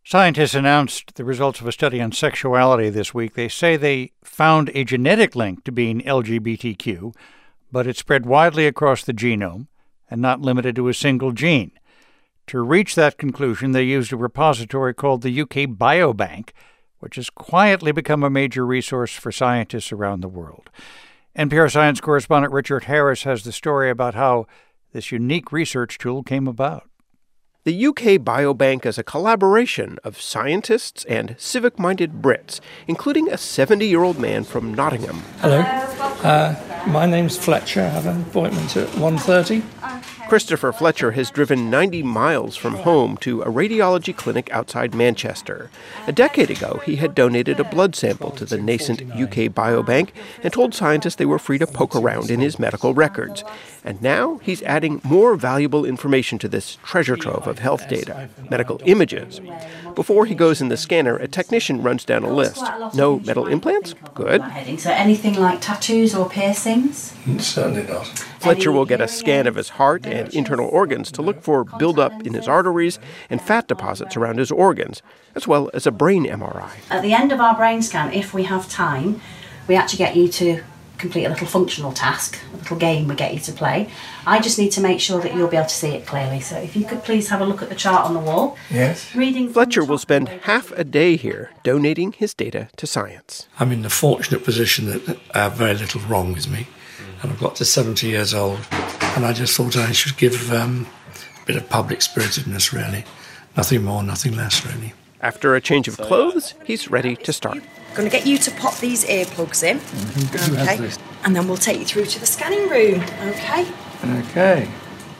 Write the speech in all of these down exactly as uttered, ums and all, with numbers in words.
Scientists announced the results of a study on sexuality this week. They say they found a genetic link to being L G B T Q, but it spread widely across the genome and not limited to a single gene. To reach that conclusion, they used a repository called the U K Biobank, which has quietly become a major resource for scientists around the world. N P R science correspondent Richard Harris has the story about how this unique research tool came about. The U K Biobank is a collaboration of scientists and civic-minded Brits, including a seventy-year-old man from Nottingham. Hello. Uh, my name's Fletcher. I have an appointment at one thirty. Christopher Fletcher has driven ninety miles from home to a radiology clinic outside Manchester. A decade ago, he had donated a blood sample to the nascent U K Biobank and told scientists they were free to poke around in his medical records. And now he's adding more valuable information to this treasure trove of health data, medical images. Before he goes in the scanner, a technician runs down a list. No metal implants? Good. So anything like tattoos or piercings? Certainly not. Fletcher will get a scan of his heart and internal organs to look for buildup in his arteries and fat deposits around his organs, as well as a brain M R I. At the end of our brain scan, if we have time, we actually get you to complete a little functional task, a little game we get you to play. I just need to make sure that you'll be able to see it clearly. So if you could please have a look at the chart on the wall. Yes. Reading Fletcher will spend half a day here donating his data to science. I'm in the fortunate position that I have very little wrong with me. And I've got to seventy years old. And I just thought I should give um, a bit of public spiritedness, really. Nothing more, nothing less, really. After a change of clothes, he's ready to start. I'm going to get you to pop these earplugs in. Mm-hmm. Okay. And then we'll take you through to the scanning room. Okay. Okay.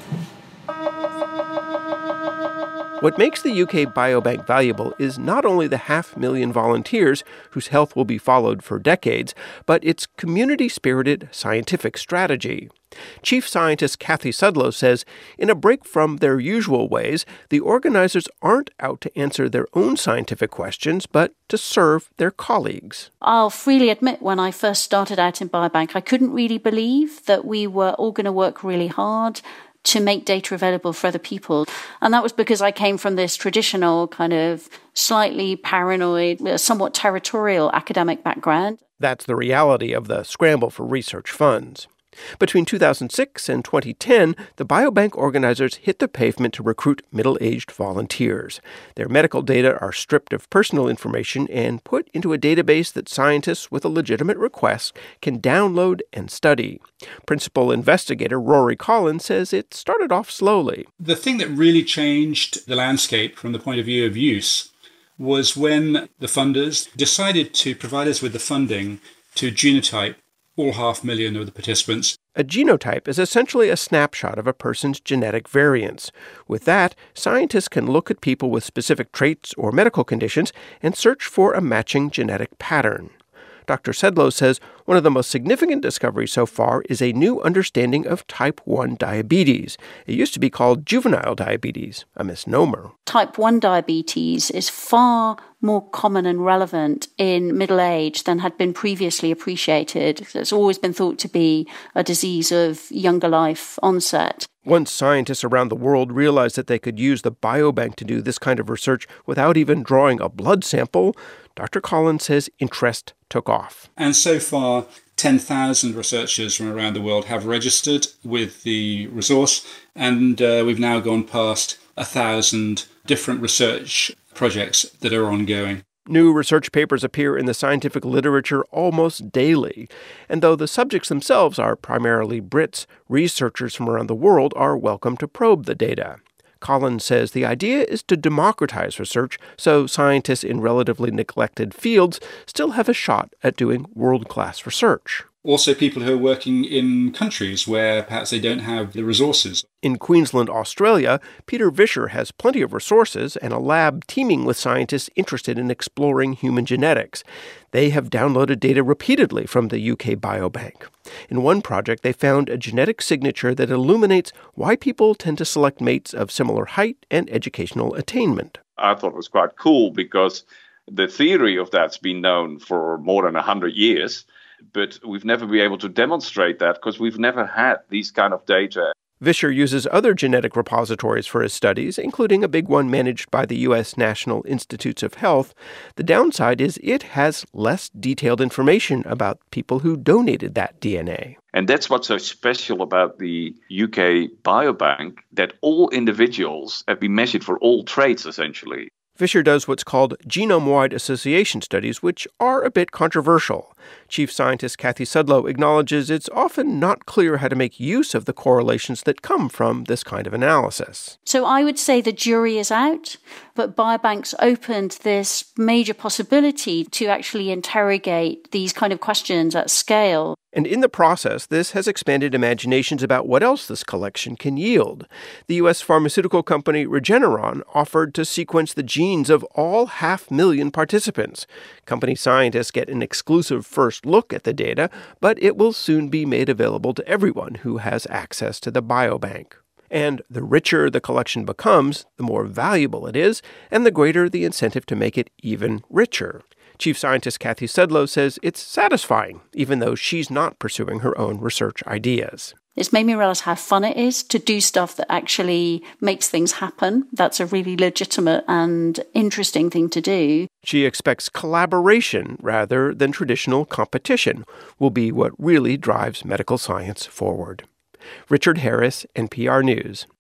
What makes the U K Biobank valuable is not only the half million volunteers whose health will be followed for decades, but its community-spirited scientific strategy. Chief Scientist Kathy Sudlow says, in a break from their usual ways, the organizers aren't out to answer their own scientific questions, but to serve their colleagues. I'll freely admit when I first started out in Biobank, I couldn't really believe that we were all going to work really hard to make data available for other people. And that was because I came from this traditional kind of slightly paranoid, somewhat territorial academic background. That's the reality of the scramble for research funds. Between two thousand six and twenty ten, the Biobank organizers hit the pavement to recruit middle-aged volunteers. Their medical data are stripped of personal information and put into a database that scientists with a legitimate request can download and study. Principal investigator Rory Collins says it started off slowly. The thing that really changed the landscape from the point of view of use was when the funders decided to provide us with the funding to genotype all half million of the participants. A genotype is essentially a snapshot of a person's genetic variants. With that, scientists can look at people with specific traits or medical conditions and search for a matching genetic pattern. Doctor Sedlow says one of the most significant discoveries so far is a new understanding of type one diabetes. It used to be called juvenile diabetes, a misnomer. Type one diabetes is far more common and relevant in middle age than had been previously appreciated. It's always been thought to be a disease of younger life onset. Once scientists around the world realized that they could use the Biobank to do this kind of research without even drawing a blood sample, Doctor Collins says interest took off. And so far, ten thousand researchers from around the world have registered with the resource, and uh, we've now gone past one thousand different research projects that are ongoing. New research papers appear in the scientific literature almost daily, and though the subjects themselves are primarily Brits, researchers from around the world are welcome to probe the data. Collins says the idea is to democratize research so scientists in relatively neglected fields still have a shot at doing world-class research. Also people who are working in countries where perhaps they don't have the resources. In Queensland, Australia, Peter Vischer has plenty of resources and a lab teeming with scientists interested in exploring human genetics. They have downloaded data repeatedly from the U K Biobank. In one project, they found a genetic signature that illuminates why people tend to select mates of similar height and educational attainment. I thought it was quite cool because the theory of that's been known for more than one hundred years. But we've never been able to demonstrate that because we've never had these kind of data. Vischer uses other genetic repositories for his studies, including a big one managed by the U S National Institutes of Health. The downside is it has less detailed information about people who donated that D N A. And that's what's so special about the U K Biobank, that all individuals have been measured for all traits, essentially. Vischer does what's called genome-wide association studies, which are a bit controversial. Chief Scientist Kathy Sudlow acknowledges it's often not clear how to make use of the correlations that come from this kind of analysis. So I would say the jury is out, but biobanks opened this major possibility to actually interrogate these kind of questions at scale. And in the process, this has expanded imaginations about what else this collection can yield. The U S pharmaceutical company Regeneron offered to sequence the genes of all half million participants. Company scientists get an exclusive first look at the data, but it will soon be made available to everyone who has access to the biobank. And the richer the collection becomes, the more valuable it is, and the greater the incentive to make it even richer. Chief Scientist Kathy Sudlow says it's satisfying, even though she's not pursuing her own research ideas. It's made me realize how fun it is to do stuff that actually makes things happen. That's a really legitimate and interesting thing to do. She expects collaboration rather than traditional competition will be what really drives medical science forward. Richard Harris, N P R News.